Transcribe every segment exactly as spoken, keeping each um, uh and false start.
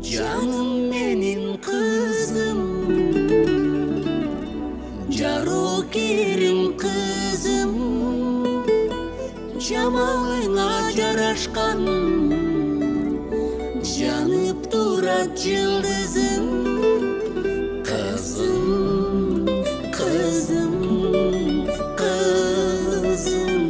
Canım menin kızım, Жарокерим kızım, Camalına jaraşkan, Janıp durat yıldızım. Kızım, kızım, kızım.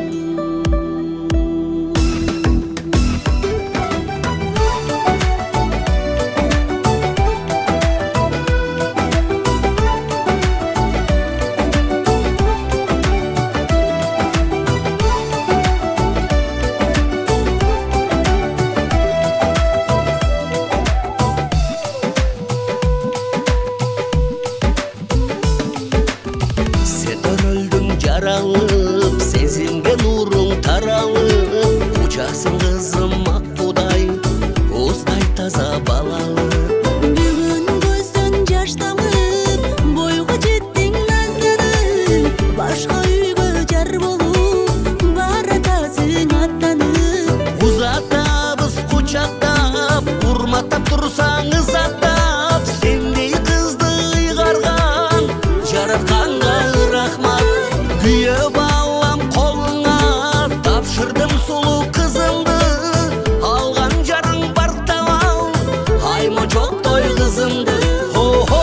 Жаралып, сезімге нұрың таралып, Учасың қызым аққудай, уыздай таза балалы. Бүгін көздің жаш тамып, бойға жеттің назданып, Башқа үйге жар болып, баратасың аттанып. Ұзатабыз құшақтап, урматтап тұрсаңыз аттап, Сендей қызды ұйғарған, жаратқанға рахмат. Күйе балам қолыңа, тапшырдым сұлу қызымды, алған жарың бар тавал, айма жоқ той қызымды. Хо-хо,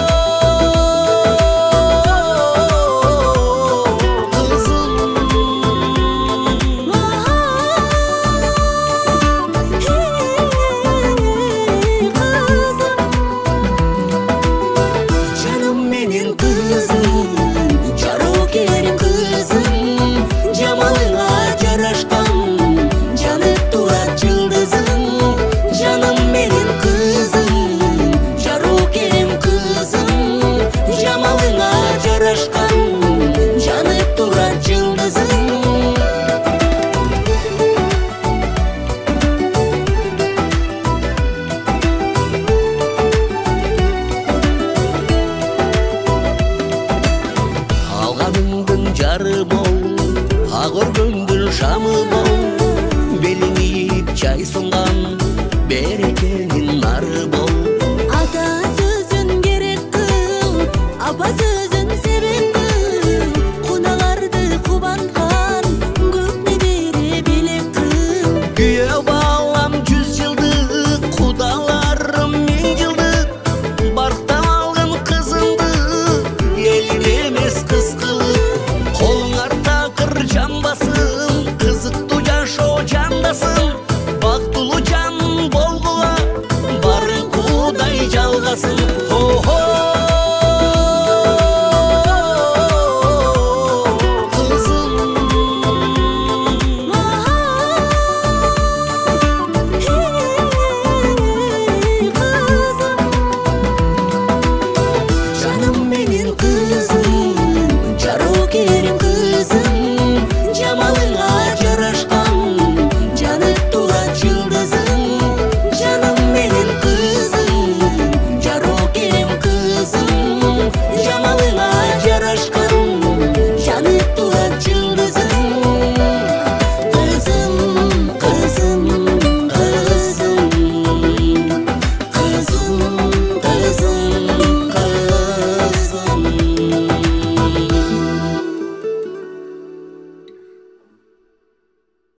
қызым. Canım menin kızım, Жарокерим kızım, Camalına jaraşkan, Janıp durat yıldızım. Canım menin kızım, Жарокерим kızım, Camalına jaraşkan, Janıp durat yıldızım. Алғаныңдың жары бол, ақ өргөңдің шамы бол, белің иіп чай сұнған, берекенің нары бол. Ата